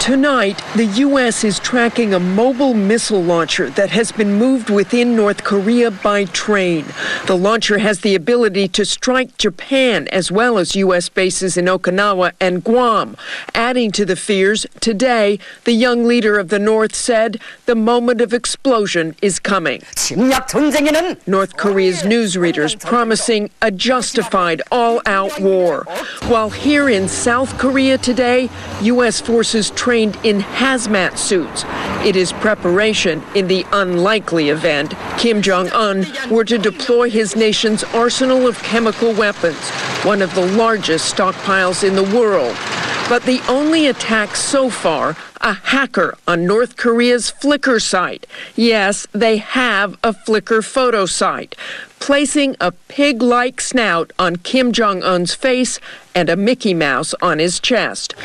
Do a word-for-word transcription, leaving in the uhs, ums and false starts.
Tonight, the U S is tracking a mobile missile launcher that has been moved within North Korea by train. The launcher has the ability to strike Japan as well as U S bases in Okinawa and Guam. Adding to the fears, today, the young leader of the North said the moment of explosion is coming. North Korea's newsreaders promising a justified all-out war. While here in South Korea today, U S forces trained in hazmat suits. It is preparation in the unlikely event Kim Jong-un were to deploy his nation's arsenal of chemical weapons, one of the largest stockpiles in the world. But the only attack so far, a hacker on North Korea's Flickr site. Yes, they have a Flickr photo site, placing a pig-like snout on Kim Jong-un's face and a Mickey Mouse on his chest.